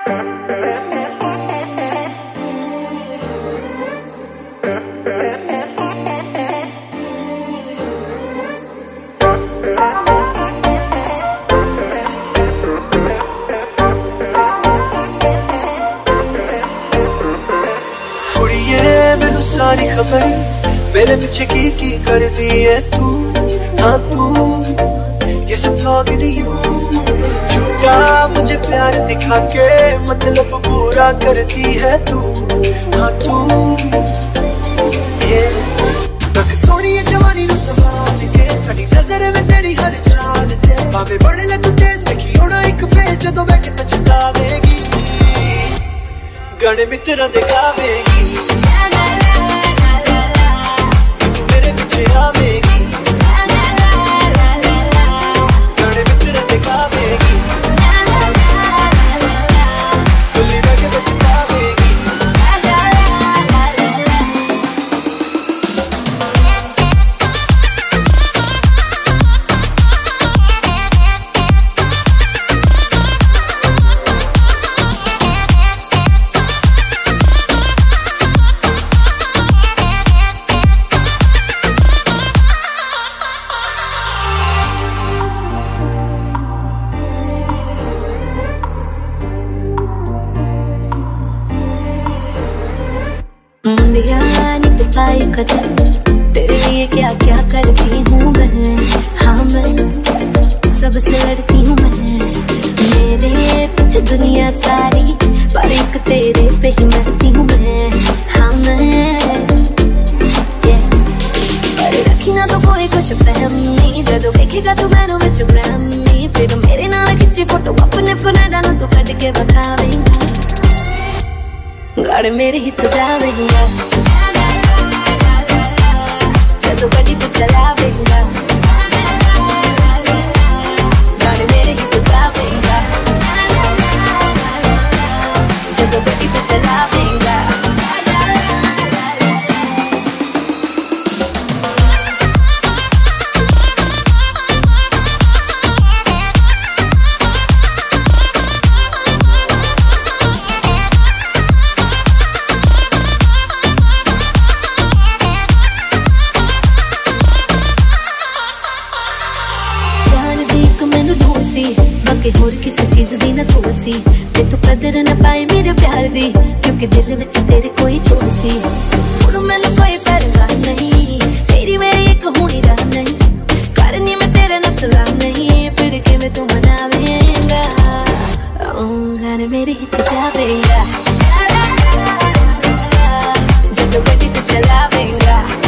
सारी खबर मेरे पीछे की कर दी है तू, हाँ तू ये सब talking to you। झूठा मुझे प्यार दिखा के मतलब पूरा करती है तू, हाँ तू ये सोनी है जवानी नु संभाल के साडी नजर में तेरी हर चाल ते भावे बड़े ले तू तेज देखी होना एक फेस जदों मैं कि पछतावेगी गाने मित्रों दे गावेगी तो पाई कदर तेरे लिए क्या क्या करती हूँ मैं, हाँ मैं सबसे लड़ती हूँ मैं। मेरे पीछे दुनिया सारी पर एक तेरे पे ही मरती हूँ मैं, हाँ मैं पर रखी ना तो कोई कुछ फहमी जदों देखेगा तू मैनू विच ब्रह्मी फिर मेरे नाल खिंची फोटो अपने फ्रेंडा नू तू कट के बखावेंगा गाड़ मेरे हित जावेंगा जदों गड्डी तू चलावेंगा गाड़ मेरे हित जावेंगा जदों गड्डी तू चलावेंगा। बाकी होर किसी चीज दी ना कोसी ते तू कदर ना पाए मेरे प्यार दी क्योंकि दिल विच तेरे कोई चोर सी हुण मैनू कोई परवाह नहीं तेरी मेरी एक होनी राह नहीं करनी मैं तेरे नाल सलाह नहीं फिर किवें तू मनावेंगा गाने मेरे हित जावेंगा जदों गड्डी तू चलावेंगा।